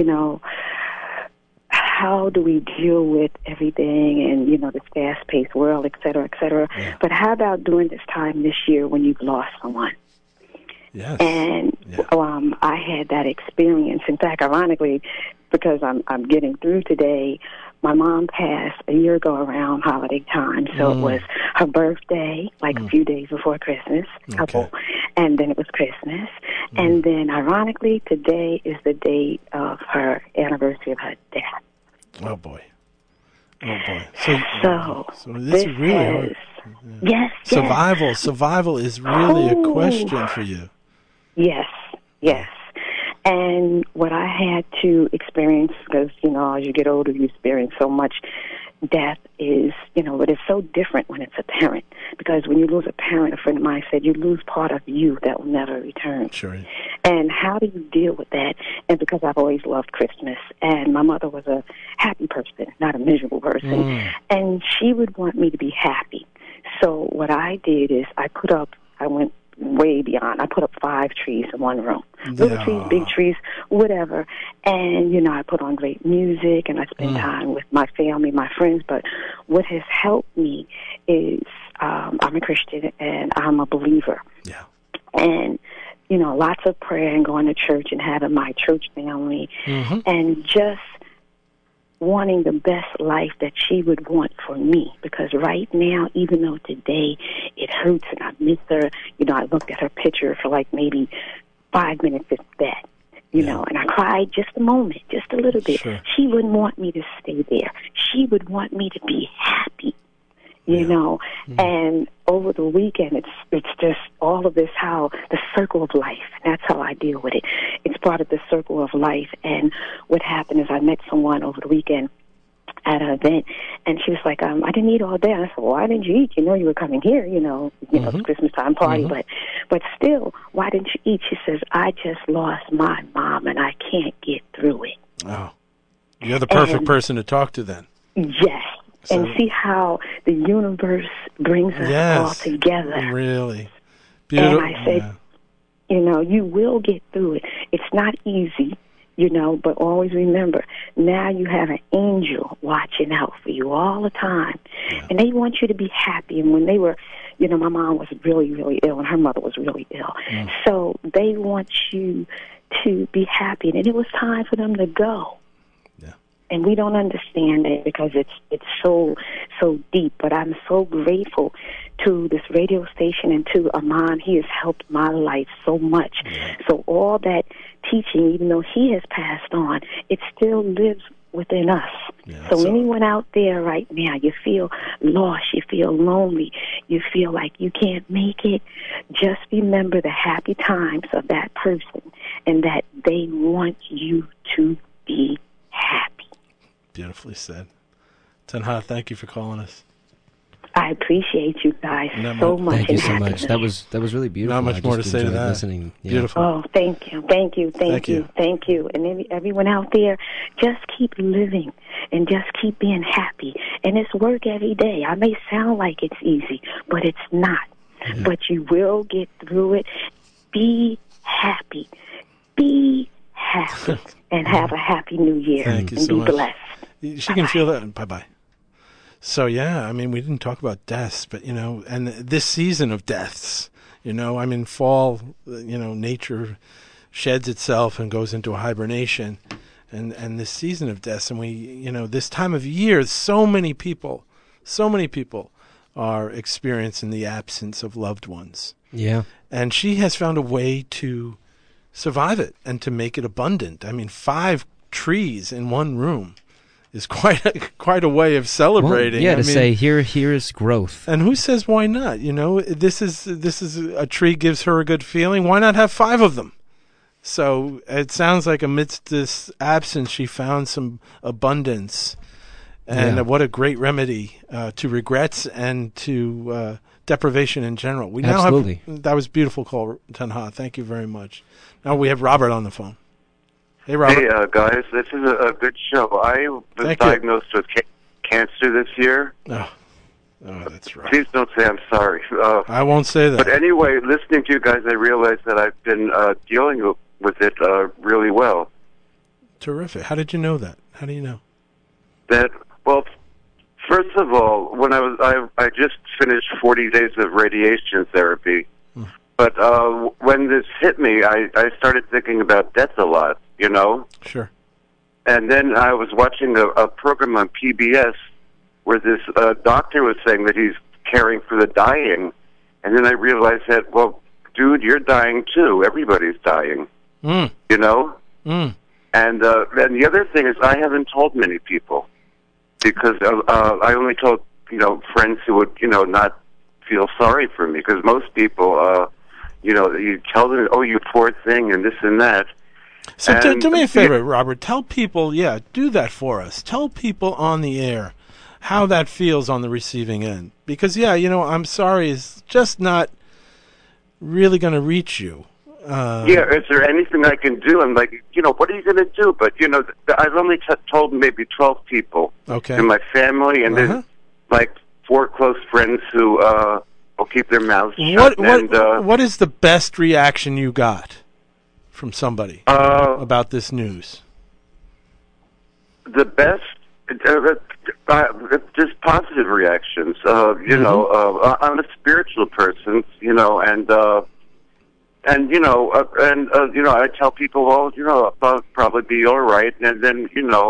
how do we deal with everything and, this fast-paced world, et cetera, et cetera. Yeah. But how about during this time this year when you've lost someone? Yes. And I had that experience. In fact, ironically, because I'm getting through today, my mom passed a year ago around holiday time, so it was her birthday, like a few days before Christmas, and then it was Christmas, and then ironically today is the date of her anniversary of her death. Oh boy. So this is really hard. Yes. Survival is really a question for you. Yes. And what I had to experience, because, as you get older, you experience so much. Death is, it is so different when it's a parent. Because when you lose a parent, a friend of mine said, you lose part of you that will never return. Sure. And how do you deal with that? And because I've always loved Christmas, and my mother was a happy person, not a miserable person, and she would want me to be happy. So what I did is I went way beyond. I put up 5 trees in one room. Little trees, big trees, whatever. And, I put on great music and I spend time with my family, my friends. But what has helped me is I'm a Christian and I'm a believer. Yeah. And, lots of prayer and going to church and having my church family and just wanting the best life that she would want for me. Because right now, even though today it hurts and I miss her, I looked at her picture for like maybe 5 minutes if that, and I cried just a moment, just a little bit. Sure. She wouldn't want me to stay there. She would want me to be happy, and over the weekend, it's just all of this, how the circle of life, that's how I deal with it. It's part of the circle of life. And what happened is I met someone over the weekend at an event, and she was like, I didn't eat all day. I said, well, why didn't you eat? You know you were coming here, it's Christmas time party, but still, why didn't you eat? She says, I just lost my mom, and I can't get through it. Oh, you're the perfect person to talk to then. Yes. So, and see how the universe brings us all together. Really. Beautiful. And I said, you will get through it. It's not easy, but always remember, now you have an angel watching out for you all the time. Yeah. And they want you to be happy. And when they were, my mom was really, really ill, and her mother was really ill. So they want you to be happy. And it was time for them to go. And we don't understand it because it's so deep. But I'm so grateful to this radio station and to Amon. He has helped my life so much. So all that teaching, even though he has passed on, it still lives within us. So anyone out there right now, you feel lost, you feel lonely, you feel like you can't make it, just remember the happy times of that person and that they want you to be happy. Beautifully said. Tanha, thank you for calling us. I appreciate you guys so much. Thank you so much. That was really beautiful. Not much more to say to that. Listening. Yeah. Beautiful. Oh, thank you. And everyone out there, just keep living and just keep being happy. And it's work every day. I may sound like it's easy, but it's not. Yeah. But you will get through it. Be happy. Be happy. And have a happy new year. Thank you so much. Be blessed. She can feel that. Bye-bye. So, we didn't talk about deaths, but, and this season of deaths, fall, nature sheds itself and goes into a hibernation. And this season of deaths, and we, this time of year, so many people are experiencing the absence of loved ones. Yeah. And she has found a way to survive it and to make it abundant. 5 trees in one room is quite a way of celebrating. Well, say here is growth. And who says why not? This is a tree gives her a good feeling. Why not have 5 of them? So it sounds like amidst this absence, she found some abundance, and what a great remedy to regrets and to deprivation in general. We Absolutely. Now have that was a beautiful call, Tanha. Thank you very much. Now we have Robert on the phone. Hey, Robert. Hey, guys. This is a good show. I was diagnosed with cancer this year. Oh, that's right. Please don't say I'm sorry. I won't say that. But anyway, listening to you guys, I realized that I've been dealing with it really well. Terrific. How did you know that? How do you know? Well, first of all, when I just finished 40 days of radiation therapy. But when this hit me, I started thinking about death a lot, Sure. And then I was watching a program on PBS where this doctor was saying that he's caring for the dying. And then I realized that, well, dude, you're dying too. Everybody's dying. You know? And then the other thing is I haven't told many people because I only told, friends who would, not feel sorry for me. Because most people, you tell them, oh, you poor thing, and this and that. So do me a favor, Robert. Tell people, do that for us. Tell people on the air how that feels on the receiving end. Because, I'm sorry, it's just not really going to reach you. Is there anything I can do? I'm like, what are you going to do? But, I've only told maybe 12 people in my family, and then, 4 close friends who will keep their mouths shut. What is the best reaction you got from somebody about this news? The best, just positive reactions. I'm a spiritual person, I tell people, well, I'll probably be all right, and then,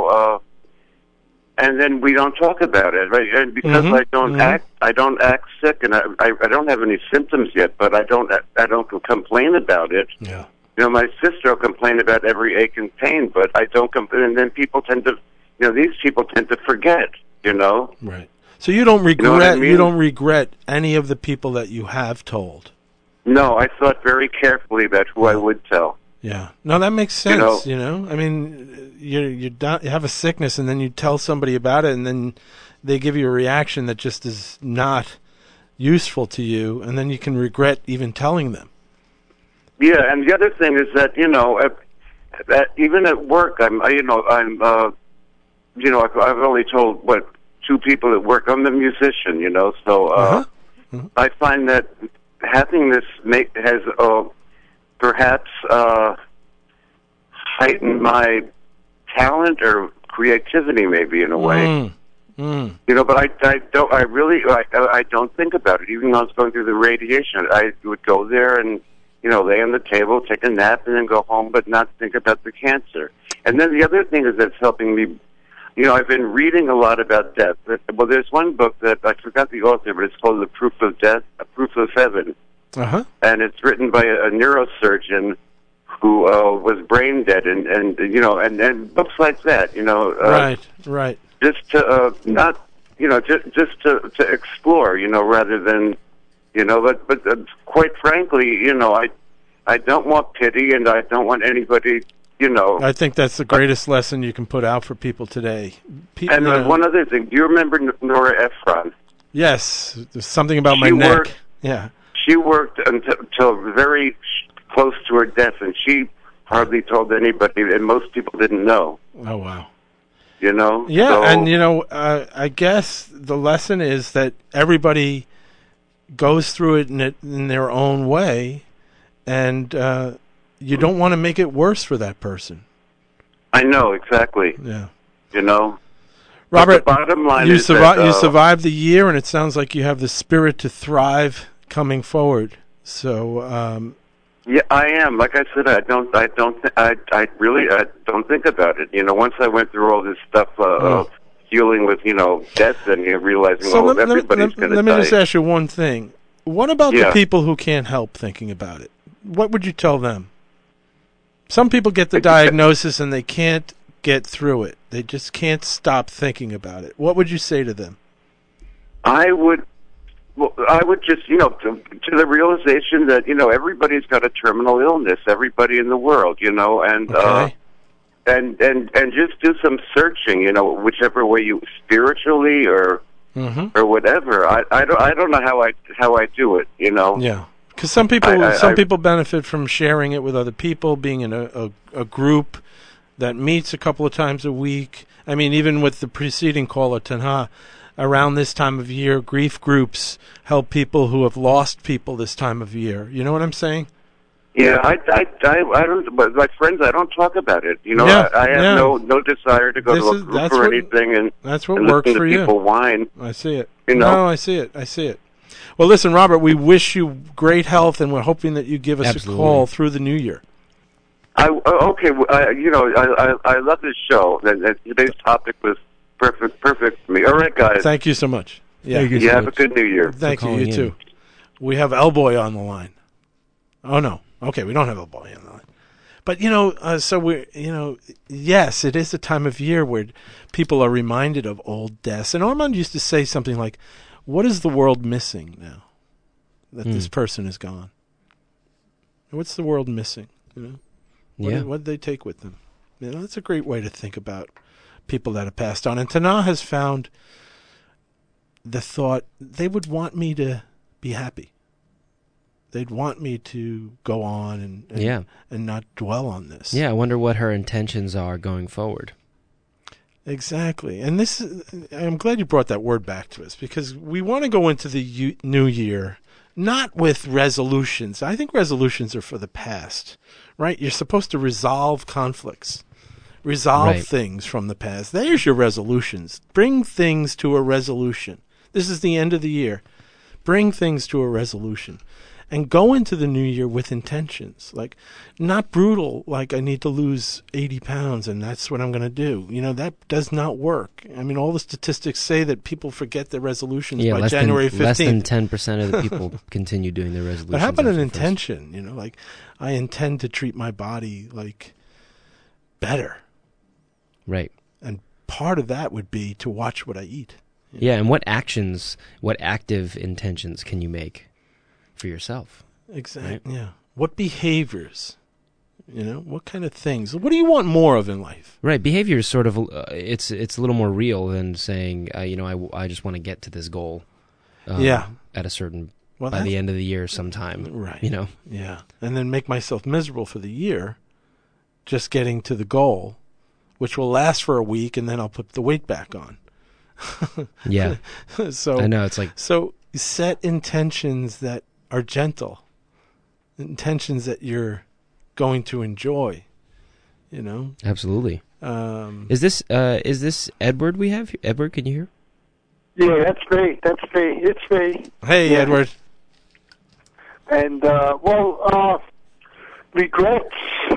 and then we don't talk about it, right? And because I don't act sick, and I don't have any symptoms yet, but I don't complain about it. Yeah. My sister will complain about every ache and pain, but I don't complain, and then people tend to, these people tend to forget, Right. So you don't regret, what I mean? You don't regret any of the people that you have told? No, I thought very carefully about who I would tell. Yeah. No, that makes sense, I mean, you have a sickness, and then you tell somebody about it, and then they give you a reaction that just is not useful to you, and then you can regret even telling them. Yeah, and the other thing is that, that even at work, I've only told, 2 people at work. I'm a musician, so I find that having this has perhaps heightened my talent or creativity, maybe in a way. But I don't think about it. Even though I was going through the radiation, I would go there and lay on the table, take a nap, and then go home, but not think about the cancer. And then the other thing is that's helping me. I've been reading a lot about death. Well, there's one book that I forgot the author, but it's called The Proof of Death, A Proof of Heaven. And it's written by a neurosurgeon who was brain dead, and books like that. Right. Just to not, just to explore, rather than, but quite frankly, I don't want pity, and I don't want anybody. I think that's the greatest lesson you can put out for people today. One other thing, do you remember Nora Ephron? Yes, there's something about my neck. She worked until very close to her death, and she hardly told anybody, and most people didn't know. Oh, wow. Yeah, so, and, I guess the lesson is that everybody goes through it in their own way, and you don't want to make it worse for that person. I know, exactly. Yeah. But Robert, the bottom line you is that, you survived the year, and it sounds like you have the spirit to thrive coming forward. So, yeah, I am. Like I said, I really don't think about it. Once I went through all this stuff of dealing with, death and realizing, everybody's going to die. Let me just ask you one thing. What about the people who can't help thinking about it? What would you tell them? Some people get the diagnosis and they can't get through it. They just can't stop thinking about it. What would you say to them? I would just, to the realization that, everybody's got a terminal illness, everybody in the world, and just do some searching, whichever way you, spiritually or whatever. I don't know how I do it, Yeah. Because some people benefit from sharing it with other people, being in a group that meets a couple of times a week. I mean, even with the preceding caller, Tanha, around this time of year, grief groups help people who have lost people this time of year. You know what I'm saying? Yeah, I don't. But my friends, I don't talk about it. I have no desire to go to a group or anything, and that's what works for you. People whine. I see it. No, I see it. Well, listen, Robert, we wish you great health, and we're hoping that you give us a call through the new year. I love this show. And today's topic was perfect for me. All right, guys. Thank you so much. Yeah, you have a good New Year. Thank you. You too. We have Elboy on the line. Oh no. Okay, we don't have Elboy on the line. But so we're yes, it is a time of year where people are reminded of old deaths. And Armand used to say something like, "What is the world missing now that this person is gone? What's the world missing? What did they take with them?" That's a great way to think about people that have passed on. And Tana has found the thought they would want me to be happy. They'd want me to go on and not dwell on this. Yeah, I wonder what her intentions are going forward. Exactly. And I'm glad you brought that word back to us, because we want to go into the new year not with resolutions. I think resolutions are for the past, right? You're supposed to resolve conflicts, resolve things from the past. There's your resolutions. Bring things to a resolution. This is the end of the year. Bring things to a resolution. And go into the new year with intentions, like not brutal, like I need to lose 80 pounds and that's what I'm going to do. That does not work. I mean, all the statistics say that people forget their resolutions by January 15th. Less than 10% of the people continue doing their resolutions. But how about an intention? Like I intend to treat my body like better. Right. And part of that would be to watch what I eat. Yeah, and what active intentions can you make for yourself? Exactly. Right? Yeah. What behaviors? What kind of things? What do you want more of in life? Right. Behavior is sort of it's a little more real than saying I just want to get to this goal. At a certain by the end of the year sometime. Right. Yeah. And then make myself miserable for the year, just getting to the goal, which will last for a week, and then I'll put the weight back on. Yeah. So I know, it's like, so set intentions that are gentle, intentions that you're going to enjoy, Absolutely. Is this Edward we have here? Edward, can you hear? Yeah, that's me. It's me. Hey, Edward. And regrets.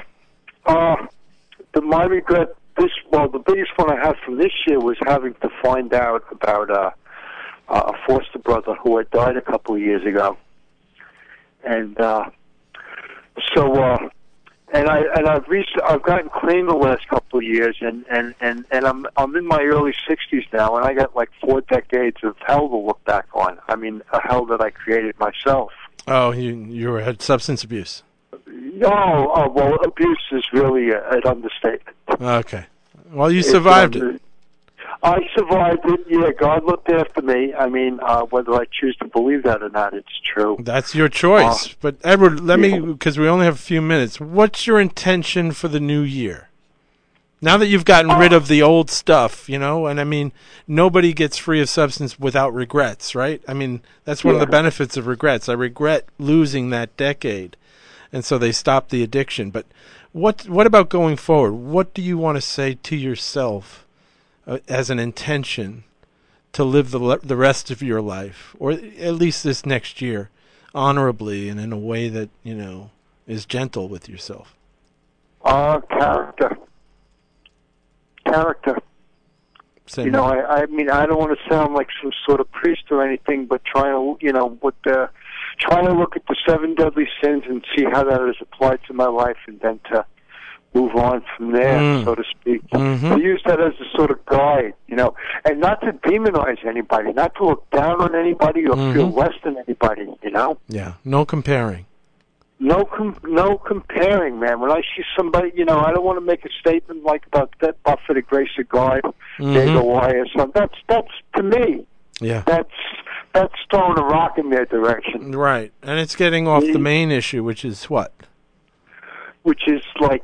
My regret. The biggest one I had from this year was having to find out about a foster brother who had died a couple of years ago, and I've gotten clean the last couple of years, and I'm in my early 60s now, and I got like 4 decades of hell to look back on. I mean, a hell that I created myself. Oh, you had substance abuse. Well, abuse is really an understatement. Okay. Well, you survived it. I survived it. Yeah, God looked after me. I mean, whether I choose to believe that or not, it's true. That's your choice. But Edward, let me, because we only have a few minutes. What's your intention for the new year? Now that you've gotten rid of the old stuff, and I mean, nobody gets free of substance without regrets, right? I mean, that's one of the benefits of regrets. I regret losing that decade. And so they stopped the addiction. But what about going forward? What do you want to say to yourself as an intention to live the rest of your life, or at least this next year, honorably and in a way that, is gentle with yourself? Character. Same I mean, I don't want to sound like some sort of priest or anything, but trying to look at the 7 deadly sins and see how that is applied to my life, and then to move on from there, so to speak. Mm-hmm. I use that as a sort of guide, and not to demonize anybody, not to look down on anybody or feel less than anybody, Yeah, no comparing. No comparing, man. When I see somebody, I don't want to make a statement like about that, but for the grace of God, they go why or something. That's to me. Yeah. That's throwing a rock in their direction. Right. And it's getting off the main issue, which is what? Which is like,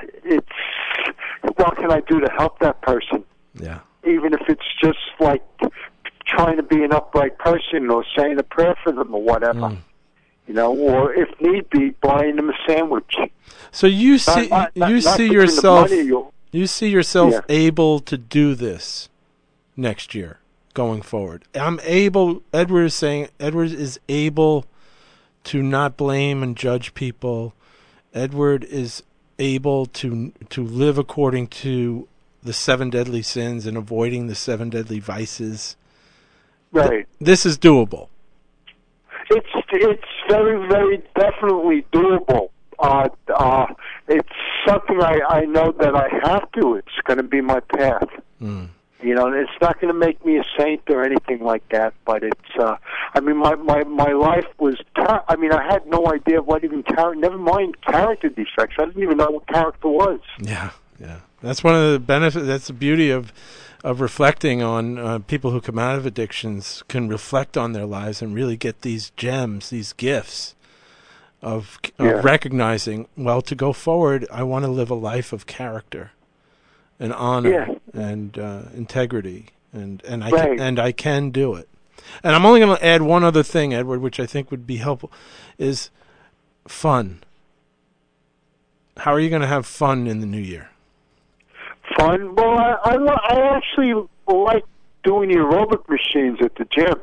what can I do to help that person? Yeah. Even if it's just like trying to be an upright person or saying a prayer for them or whatever. Or if need be, buying them a sandwich. So you see yourself able to do this next year, going forward. Edward is saying Edward is able to not blame and judge people. Edward is able to live according to the 7 deadly sins and avoiding the 7 deadly vices. Right. This is doable. It's very, very definitely doable. It's something I know that I have to. It's going to be my path. Mm. You know, it's not going to make me a saint or anything like that, but it's, I mean, my life was, I mean, I had no idea what even never mind character defects. I didn't even know what character was. Yeah. That's one of the benefits, that's the beauty of reflecting on people who come out of addictions, can reflect on their lives and really get these gems, these gifts of recognizing, well, to go forward, I want to live a life of character and honor and integrity, and I can do it. And I'm only going to add one other thing, Edward, which I think would be helpful, is fun. How are you going to have fun in the new year? Fun? Well, I actually like doing the aerobic machines at the gym.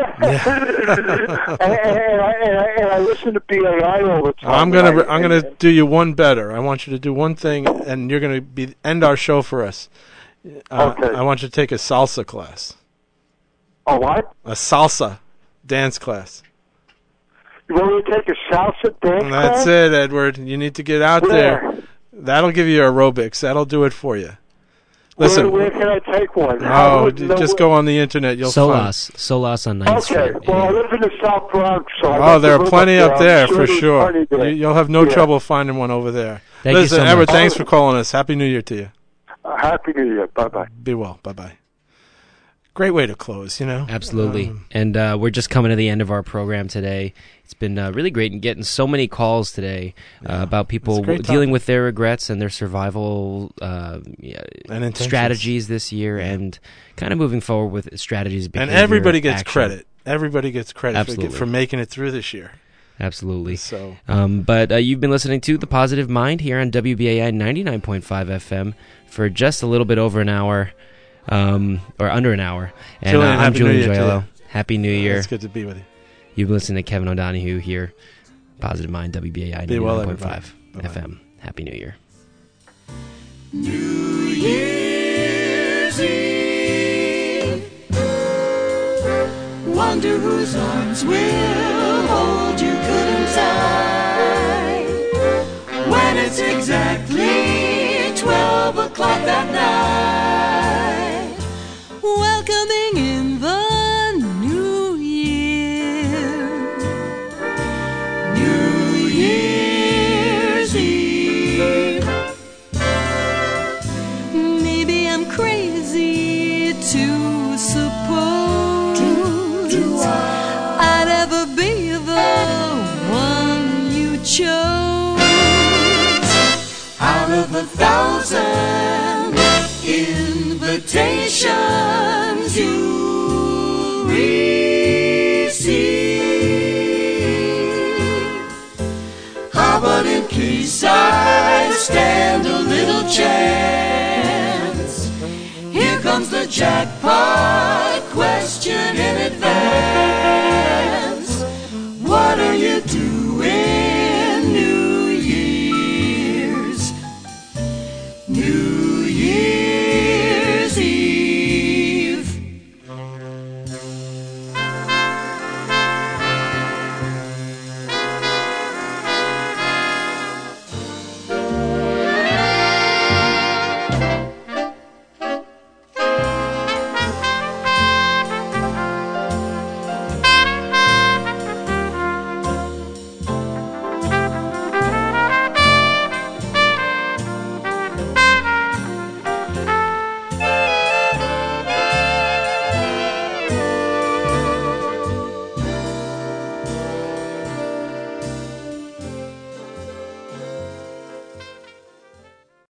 and I listen to BAI all the time. I'm gonna do you one better. I want you to do one thing, and you're gonna end our show for us. Okay. I want you to take a salsa class. A what? A salsa dance class. You want me to take a salsa dance class? That's it, Edward. You need to get out there. That'll give you aerobics. That'll do it for you. Listen, where can I take one? Just go on the internet. You'll find Solas on 9th Street. Okay, well, I live in the South Bronx, so there are plenty up there for sure. You'll have no trouble finding one over there. Listen, Edward, thanks for calling us. Happy New Year to you. Happy New Year. Bye-bye. Be well. Bye-bye. Great way to close, you know? Absolutely. And we're just coming to the end of our program today. It's been really great and getting so many calls today about people dealing with their regrets and their survival and strategies this year and kind of moving forward with strategies. And everybody gets credit. Everybody gets credit for making it through this year. Absolutely. So, but you've been listening to The Positive Mind here on WBAI 99.5 FM for just a little bit over an hour. Or under an hour. And Julian, I'm Julian Joyello. Joyello. Happy New Year. It's good to be with you. You've been listening to Kevin O'Donohue here. Positive Mind, WBAI 99.5 FM. Happy New Year. New Year's Eve. Wonder whose arms will hold you good and tight when it's exactly 12 o'clock that night. Welcoming in the new year. New Year's Eve. Maybe I'm crazy to suppose I'd ever be the one you chose out of 1,000 invitations you receive. How about in case I stand a little chance? Here comes the jackpot.